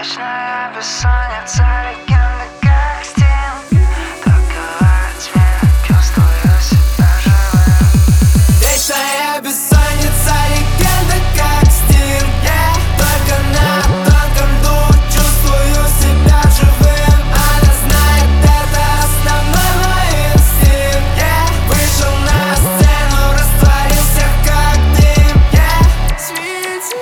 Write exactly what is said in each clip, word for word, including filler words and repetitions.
Вечная бессонница, легенда как стен. Только во тьме чувствую себя живым. Вечная бессонница, легенда как стен. yeah. Только на тонком лбу чувствую себя живым. Она знает, это основной мой инстинкт. yeah. Вышел на сцену, растворился как дым. yeah. Свети,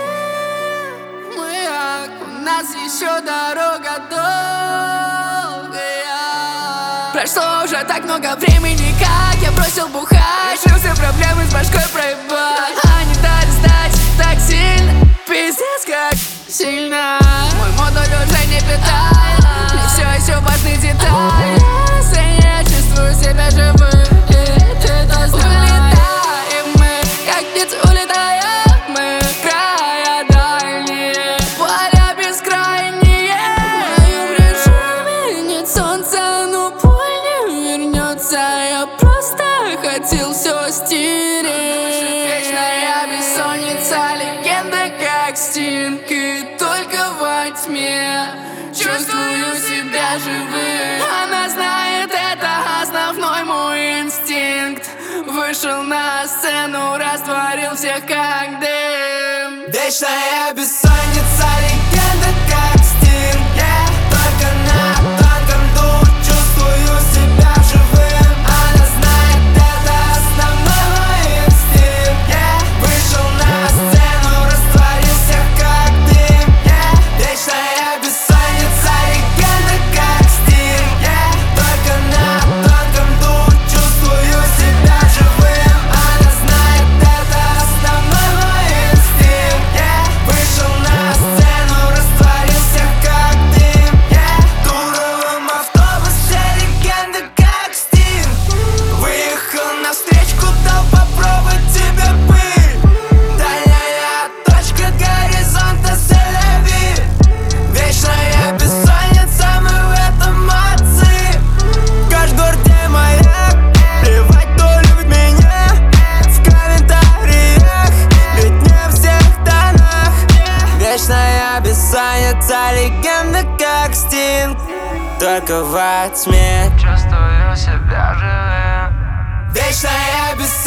мы, у нас еще дорога долгая. Прошло уже так много времени, как я бросил бухать. Решил все проблемы с башкой проебать. Они дали сдать так сильно, пиздец как сильно. Мой модуль уже не питает, мне все еще важны детали. Если я чувствую себя живым, и ты это знаешь. Улетаем мы, как птицы улетаем мы. Края дальние, поля бескрайние. В моем режиме нет солнца, но боль не вернется. Я просто хотел все стереть. Вечная бессонница, легенда как стинг. И только во тьме чувствую себя живым. Она знает, это основной мой инстинкт. Вышел на сцену, растворил всех как дым. Вечная бессонница, легенда как стинг. yeah. Только на тонком лбу чувствую себя живым. Она знает, это основной мой инстинкт. yeah. Вышел на сцену, растворил всех как дым. yeah. Вечная бессонница, легенда как стинг. yeah. Только на тонком лбу чувствую себя живым. Она знает, это основной мой инстинкт. yeah. Вышел на сцену, растворил всех как дым. yeah. Туровым автобусе, легенда как стинг. Выехал на встречку, дал попробовать тебе пыль. Дальняя точка горизонта, селяви. Вечная бессонница, мы в этом молодцы. Каждый город, где маяк. Плевать, кто любит меня. В комментариях, ведь не в всех тонах. Вечная бессонница, легенда как стинг. Только во тьме Чувствую себя живым. вечная бессонница.